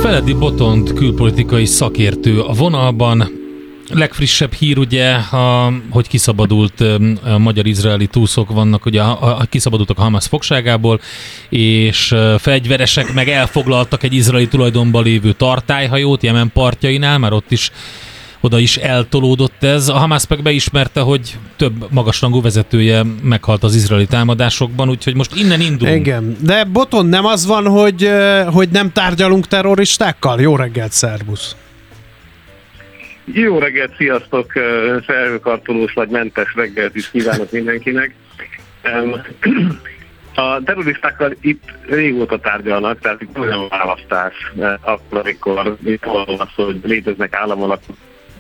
Feledi Botond külpolitikai szakértő a vonalban. Legfrissebb hír ugye, hogy kiszabadult magyar-izraeli túszok vannak, ugye kiszabadultak a Hamász fogságából, és fegyveresek meg elfoglaltak egy izraeli tulajdonban lévő tartályhajót Jemen partjainál, már oda is eltolódott ez. A Hamász meg beismerte, hogy több magasrangú vezetője meghalt az izraeli támadásokban, úgyhogy most innen indulunk. Igen, de Botond, nem az van, hogy nem tárgyalunk terroristákkal? Jó reggelt, szervusz! Jó reggelt, sziasztok! Felhőkarcolós vagy mentes reggelt is kívánok mindenkinek. A terroristákkal itt régóta tárgyalnak, tehát itt olyan választás, akkor, amikor itt van az, hogy léteznek államalakok.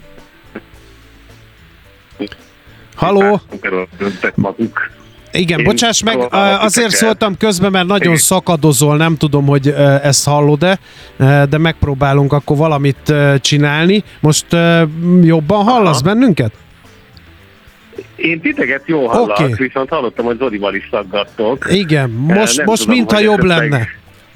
Halló? Maguk. Igen, bocsáss meg, azért szóltam közben, mert nagyon szakadozol, nem tudom, hogy ezt hallod-e, de megpróbálunk akkor valamit csinálni. Most jobban hallasz bennünket? Én titeket jól hallak, viszont hallottam, hogy Zolival is szaggattok. Igen, most mintha jobb lenne.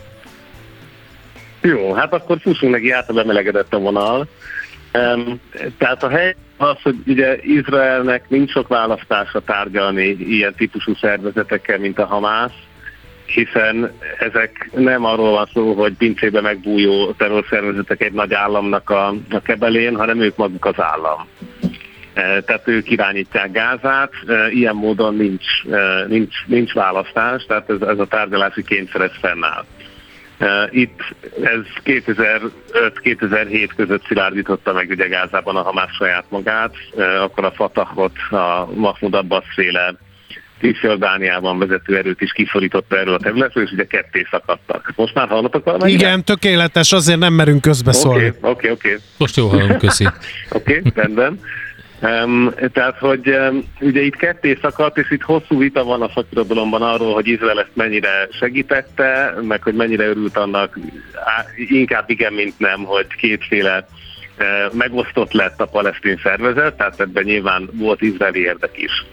Jó, hát akkor fussunk neki, által emelegedett a vonal. Tehát a hely az, hogy ugye Izraelnek nincs sok választása tárgyalni ilyen típusú szervezetekkel, mint a Hamász, hiszen ezek nem arról van szó, hogy pincébe megbújó terrorszervezetek egy nagy államnak a kebelén, hanem ők maguk az állam. Tehát ők irányítják Gázát, ilyen módon nincs választás, tehát ez a tárgyalási kényszer ez fennáll. Itt ez 2005-2007 között szilárdította meg ugye Gázában a Hamász saját magát, akkor a Fatahot, a Mahmoud Abbas-féle Cisjordániában vezető erőt is kiszorította erről a területről, és ugye ketté szakadtak. Most már hallatok valamelyik? Igen, tökéletes, azért nem merünk közbeszólni. Oké. Most jó hallom, köszi. Oké, rendben. Tehát, hogy ugye itt ketté szakadt, és itt hosszú vita van a szakirodalomban arról, hogy Izrael ezt mennyire segítette, meg hogy mennyire örült annak, inkább igen, mint nem, hogy kétféle megosztott lett a palesztin szervezet, tehát ebben nyilván volt izraeli érdek is.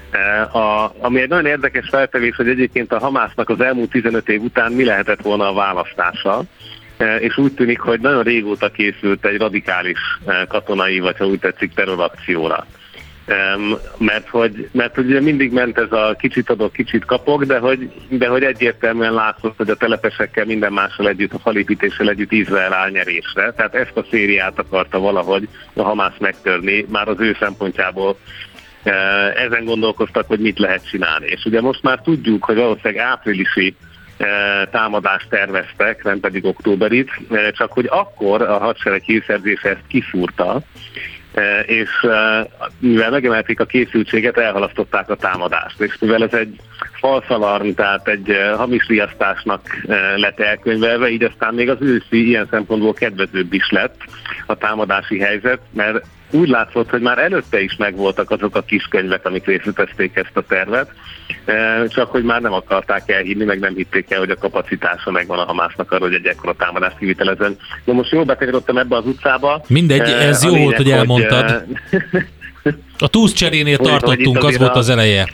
Ami egy nagyon érdekes feltevés, hogy egyébként a Hamásznak az elmúlt 15 év után mi lehetett volna a választása, és úgy tűnik, hogy nagyon régóta készült egy radikális katonai, vagy ha úgy tetszik, terrorakcióra. Mert hogy ugye mindig ment ez a kicsit adok, kicsit kapok, de hogy egyértelműen látszott, hogy a telepesekkel minden mással együtt, a falépítéssel együtt Izrael áll nyerésre. Tehát ezt a szériát akarta valahogy a Hamász megtörni, már az ő szempontjából ezen gondolkoztak, hogy mit lehet csinálni. És ugye most már tudjuk, hogy valószínűleg áprilisi támadást terveztek, nem pedig októberit, csak hogy akkor a hadsereg hírszerzése ezt kiszúrta, és mivel megemelték a készültséget, elhalasztották a támadást. És mivel ez egy falszalarm, tehát egy hamis riasztásnak lett elkönyvelve, így aztán még az őszi ilyen szempontból kedvezőbb is lett a támadási helyzet, mert úgy látszott, hogy már előtte is megvoltak azok a kis könyvek, amik részletezték ezt a tervet, csak hogy már nem akarták elhinni, meg nem hitték el, hogy a kapacitása megvan a Hamásznak arra, hogy egy ekkora támadást kivitelezzen. Na most jól bekanyarodtam ebbe az utcába. Mindegy, ez jó volt, hogy elmondtad. A túszcserénél tartottunk, az volt az eleje.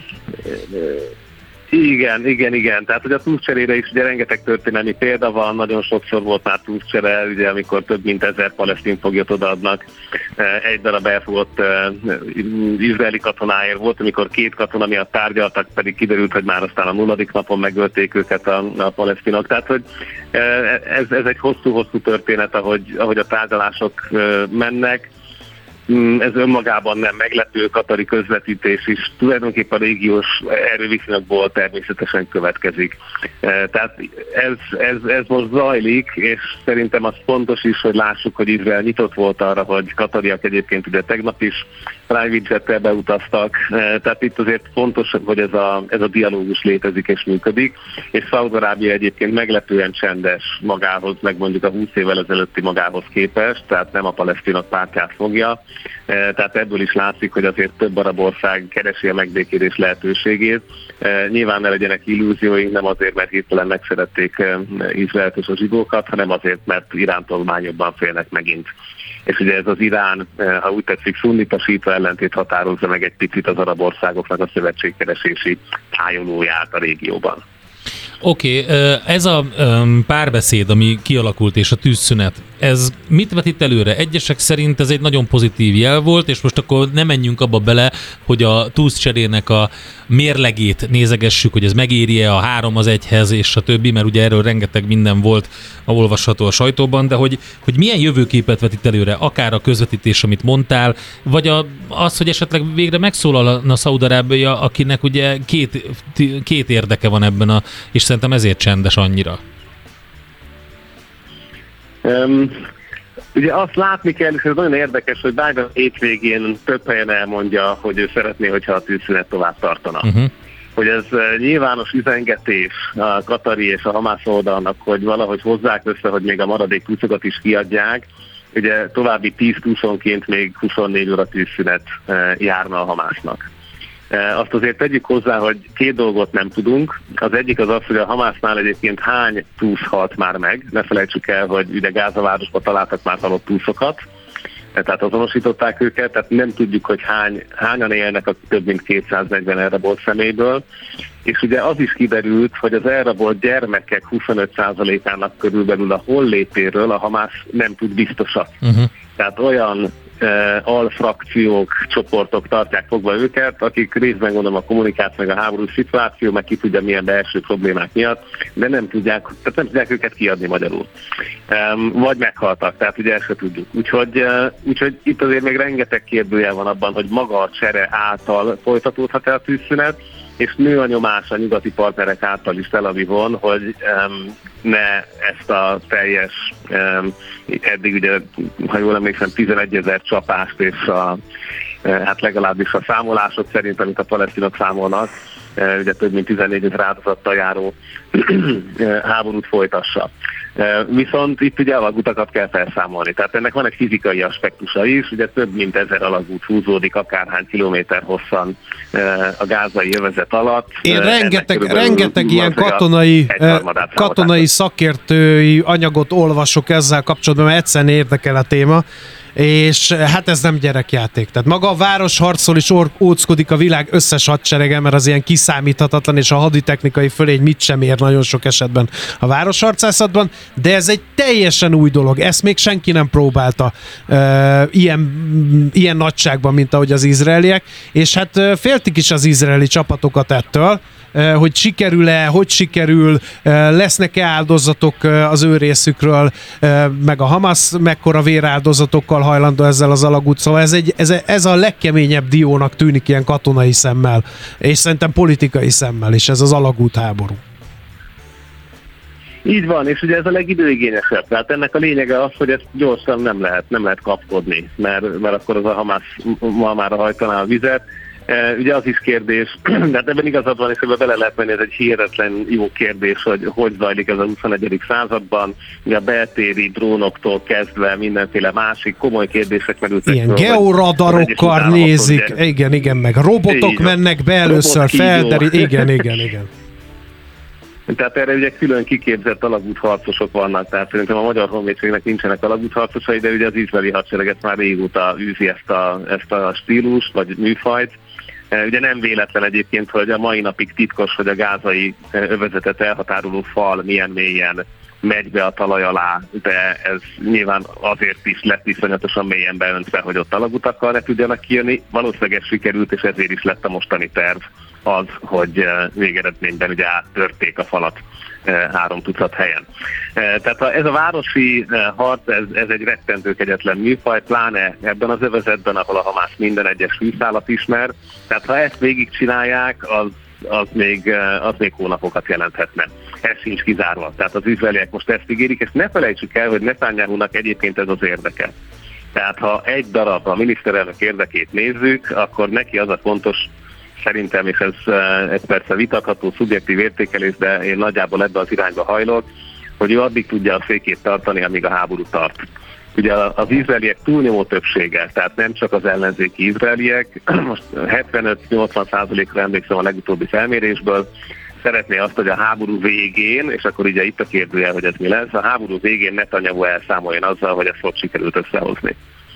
Igen. Tehát, hogy a túszcserére is ugye rengeteg történelmi példa van, nagyon sokszor volt már túszcsere, ugye, amikor több mint 1000 palesztin foglyot odaadnak. Egy darab elfogott izraeli katonáért volt, amikor 2 katona miatt tárgyaltak, pedig kiderült, hogy már aztán a 0. napon megölték őket a palesztinok. Tehát, hogy ez egy hosszú történet, ahogy a tárgyalások mennek. Ez önmagában nem meglepő, katari közvetítés is tulajdonképpen a régiós erőviszonyokból természetesen következik. Tehát ez most zajlik, és szerintem az fontos is, hogy lássuk, hogy Izrael nyitott volt arra, hogy katariak egyébként ugye tegnap is private jettel beutaztak, tehát itt azért fontos, hogy ez a dialógus létezik és működik, és Szaúd-Arábia egyébként meglepően csendes magához, meg mondjuk a 20 évvel ezelőtti magához képest, tehát nem a palesztinok pártját fogja. Tehát ebből is látszik, hogy azért több arab ország keresi a megbékélés lehetőségét. Nyilván ne legyenek illúzióink, nem azért, mert hirtelen megszerették Izraelt és a zsidókat, hanem azért, mert Irántól már jobban félnek megint. És ugye ez az Irán, ha úgy tetszik, szunnita-síta ellentét határozza meg egy picit az arab országoknak a szövetségkeresési tájolóját a régióban. Oké, ez a párbeszéd, ami kialakult, és a tűzszünet, ez mit vetít előre? Egyesek szerint ez egy nagyon pozitív jel volt, és most akkor nem menjünk abba bele, hogy a tűzcserének a mérlegét nézegessük, hogy ez megéri-e a 3-1-hez, és a többi, mert ugye erről rengeteg minden volt olvasható a sajtóban, de hogy milyen jövőképet vetít előre, akár a közvetítés, amit mondtál, vagy az, hogy esetleg végre megszólalna Szaúd-Arábia, akinek ugye két érdeke van ebben, és szerintem ezért csendes annyira. Ugye azt látni kell, és ez nagyon érdekes, hogy Biden hétvégén több helyen elmondja, hogy ő szeretné, hogyha a tűzszünet tovább tartana. Hogy ez nyilvános üzengetés a katari és a Hamász oldalnak, hogy valahogy hozzák össze, hogy még a maradék túszokat is kiadják. Ugye további 10 túszonként még 24 óra tűzszünet járna a Hamásznak. Azt azért tegyük hozzá, hogy két dolgot nem tudunk. Az egyik az az, hogy a Hamásznál egyébként hány túsz halt már meg. Ne felejtsük el, hogy ugye Gázavárosban találtak már halott túszokat, tehát azonosították őket, tehát nem tudjuk, hogy hányan élnek a több mint 240 elrabolt személyből. És ugye az is kiderült, hogy az elrabolt gyermekek 25%-ának körülbelül a hollétéről a Hamász nem tud biztosat. Tehát olyan alfrakciók, csoportok tartják fogva őket, akik részben gondolom a kommunikáció, meg a háborús szituáció, meg ki tudja milyen belső problémák miatt, de nem tudják őket kiadni magyarul. Vagy meghaltak, tehát ugye ezt se tudjuk. Úgyhogy itt azért még rengeteg kérdőjel van abban, hogy maga a csere által folytatódhat-e a tűzszünet, és nő a nyomás a nyugati partnerek által is Tel Avivon, hogy ne ezt a teljes, eddig ugye, ha jól emlékszem, 11 000 csapást, és hát legalábbis a számolások szerint, amit a palesztinok számolnak, ugye több mint 14 000 áldozattal járó háborút folytassa. Viszont itt ugye alagutakat kell felszámolni, tehát ennek van egy fizikai aspektusa is, ugye több mint 1000 alagút húzódik akárhány kilométer hosszan a gázai övezet alatt. Én rengeteg ilyen katonai szakértői anyagot olvasok ezzel kapcsolatban, mert egyszerűen érdekel a téma, és hát ez nem gyerekjáték. Tehát maga a városharcról is óckodik a világ összes hadserege, mert az ilyen kiszámíthatatlan, és a haditechnikai fölény mit sem ér nagyon sok esetben a városharcászatban, de ez egy teljesen új dolog. Ezt még senki nem próbálta ilyen nagyságban, mint ahogy az izraeliek, és hát féltik is az izraeli csapatokat ettől, hogy sikerül-e, hogy sikerül, lesznek-e áldozatok az ő részükről, meg a Hamas mekkora véráldozatokkal hajlandó ezzel az alagút. Szóval ez a legkeményebb diónak tűnik ilyen katonai szemmel, és szerintem politikai szemmel is, ez az alagút háború. Így van, és ugye ez a legidőigényesebb. Tehát ennek a lényege az, hogy ezt gyorsan nem lehet kapkodni, mert akkor az a Hamász ma már hajtaná a vizet. Ugye az is kérdés, de ebben igazad van, és ebben bele lehet menni, ez egy hihetetlen jó kérdés, hogy zajlik ez a 21. században, ugye a beltéri drónoktól kezdve mindenféle másik komoly kérdések merültek. Ilyen georadarokkal nézik, igen, meg robotok mennek be először igen. Tehát erre ugye külön kiképzett alagútharcosok vannak, tehát szerintem a magyar honvédségnek nincsenek alagútharcosai, de ugye az izraeli hadsereget már régóta űzi ezt a stílust, vagy műfajt. Ugye nem véletlen egyébként, hogy a mai napig titkos, hogy a gázai övezetet elhatároló fal milyen mélyen megy be a talaj alá, de ez nyilván azért is lett iszonyatosan mélyen beöntve, hogy ott alagutakkal ne tudjanak kijönni. Valószínűleg ez sikerült, és ezért is lett a mostani terv az, hogy végeredményben ugye áttörték a falat 3 tucat helyen. Tehát ez a városi harc, ez egy rettentő kegyetlen műfaj, pláne ebben az övezetben, ahol a Hamász minden egyes fűszálat ismer. Tehát ha ezt végigcsinálják, az még hónapokat jelenthetne. Ez sincs kizárva. Tehát az izraeliek most ezt ígérik, és ne felejtsük el, hogy Netanyahunak egyébként ez az érdeke. Tehát ha egy darab a miniszterelnök érdekét nézzük, akkor neki az a fontos, szerintem, és ez persze vitatható, szubjektív értékelés, de én nagyjából ebbe az irányba hajlok, hogy ő addig tudja a székét tartani, amíg a háború tart. Ugye az izraeliek túlnyomó többsége, tehát nem csak az ellenzéki izraeliek, most 75-80%-ra emlékszem a legutóbbi felmérésből, szeretné azt, hogy a háború végén, és akkor ugye itt a kérdője, hogy ez mi lesz, a háború végén Netanyahu elszámoljon azzal, hogy ezt hogy sikerült összehozni.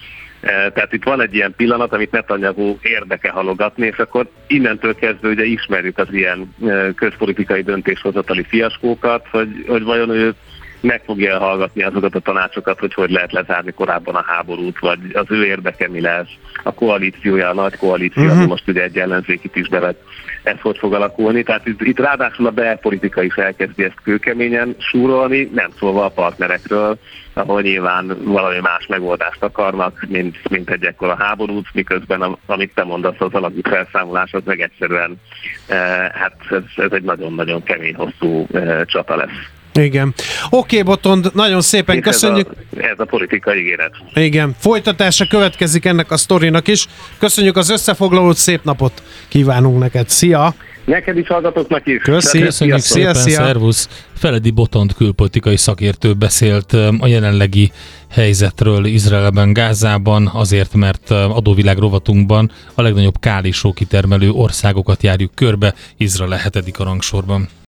Tehát itt van egy ilyen pillanat, amit Netanyahu érdeke halogatni, és akkor innentől kezdve ugye ismerjük az ilyen közpolitikai döntéshozatali fiaskókat, hogy vajon ő meg fogja hallgatni azokat a tanácsokat, hogy lehet lezárni korábban a háborút, vagy az ő érdeke mi lesz, a koalíciója, a nagy koalíció, ami most ugye egy ellenzékit is bevett, ez hogy fog alakulni. Tehát itt ráadásul a belpolitika is elkezdi ezt kőkeményen súrolni, nem szólva a partnerekről, ahol nyilván valami más megoldást akarnak, mint egy ekkora háborút, miközben amit te mondasz, az alapú felszámolás, az meg egyszerűen, hát ez egy nagyon-nagyon kemény, hosszú csata lesz. Igen. Oké, Botond, nagyon szépen köszönjük. Ez a politikai ígéret. Igen, folytatása következik ennek a sztorinak is. Köszönjük az összefoglalót, szép napot kívánunk neked. Szia! Neked is, hallgatóknak is. Köszönjük szépen, szervusz! Feledi Botond külpolitikai szakértő beszélt a jelenlegi helyzetről Izraelben, Gázában, azért, mert adóvilág rovatunkban a legnagyobb kálisó kitermelő országokat járjuk körbe, Izrael 7. a rangsorban.